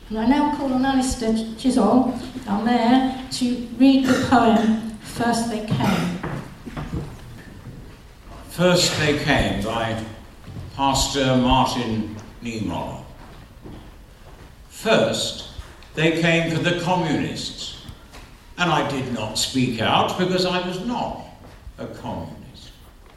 And I now call on Alistair Chisholm, our Mayor, to read the poem First They Came. First They Came by Pastor Martin Niemöller. First, they came for the communists, and I did not speak out because I was not a communist.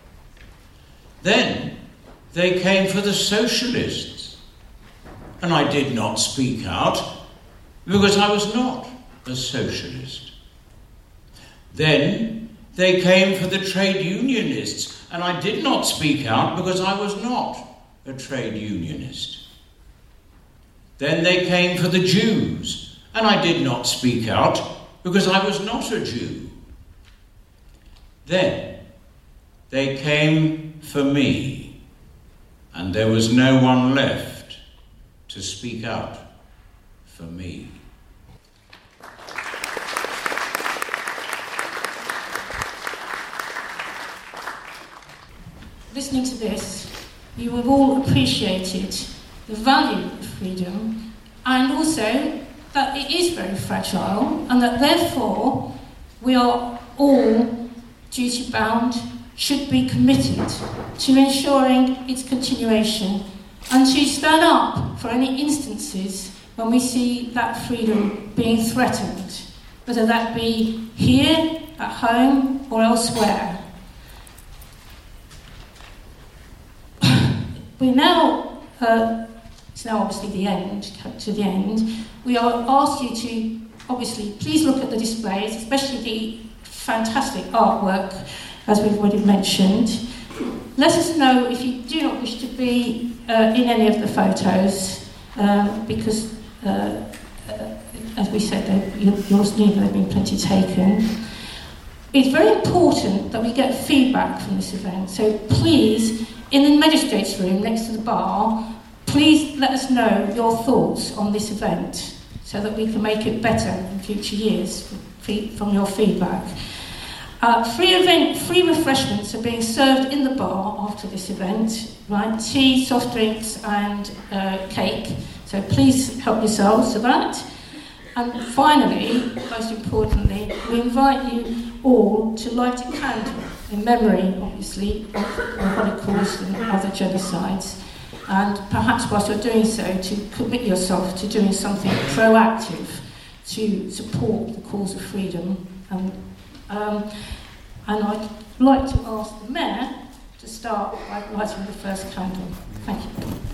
Then, they came for the socialists, and I did not speak out because I was not a socialist. Then, they came for the trade unionists, and I did not speak out because I was not a trade unionist. Then they came for the Jews, and I did not speak out because I was not a Jew. Then they came for me, and there was no one left to speak out for me. Listening to this, you have all appreciated the value of freedom, and also that it is very fragile, and that therefore we are all duty-bound, should be committed to ensuring its continuation, and to stand up for any instances when we see that freedom being threatened, whether that be here, at home, or elsewhere. It's now obviously the end. We are asked you to obviously please look at the displays, especially the fantastic artwork, as we've already mentioned. Let us know if you do not wish to be in any of the photos, because, as we said, yours neither have been plenty taken. It's very important that we get feedback from this event, so please, in the magistrates' room next to the bar, please let us know your thoughts on this event so that we can make it better in future years from your feedback. Free refreshments are being served in the bar after this event, right? Tea, soft drinks and cake, so please help yourselves to that. And finally, most importantly, we invite you all to light a candle in memory, obviously, of the Holocaust and other genocides. And perhaps whilst you're doing so, to commit yourself to doing something proactive to support the cause of freedom. And I'd like to ask the Mayor to start by lighting the first candle. Thank you.